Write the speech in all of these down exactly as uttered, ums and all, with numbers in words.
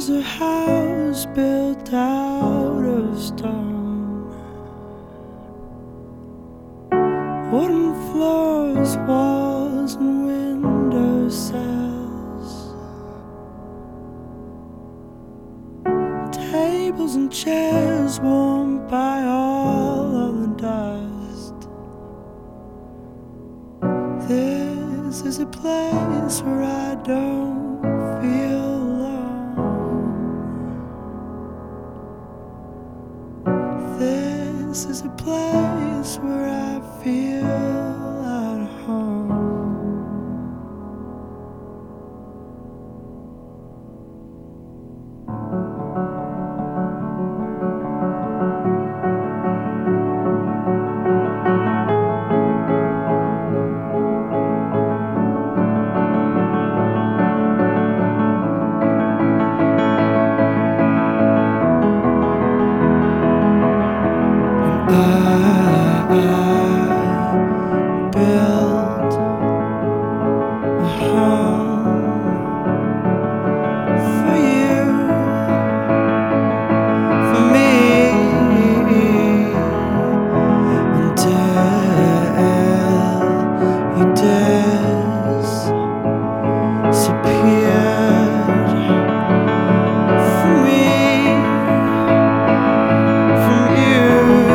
was a house built out of stone, wooden floors, walls and window sills, tables and chairs warmed by all of the dust. This is a place where I don't feel alone. This is a place where I feel at home. I built a home for you, for me, until you disappeared from me, from you.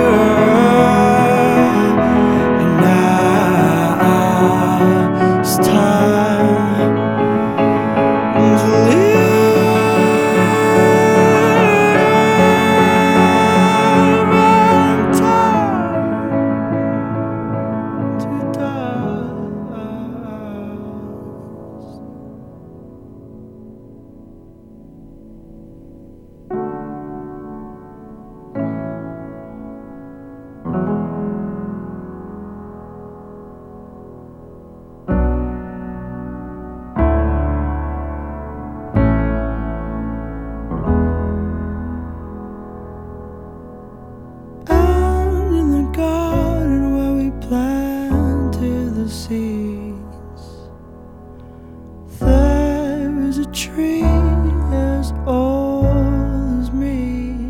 It's time to live and time to dust. Out in the garden where we planted the seeds, there is a tree as old as me.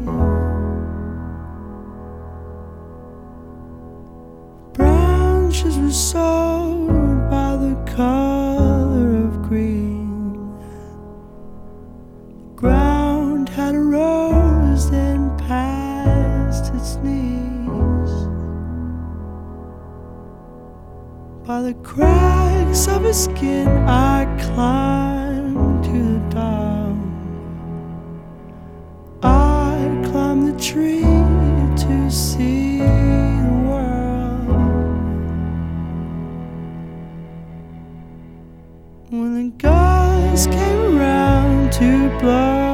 Branches were sown by the color of green. The ground had rose and past its knees. By the cracks of his skin I climbed to the top. I climbed the tree to see the world. When the guys came around to blow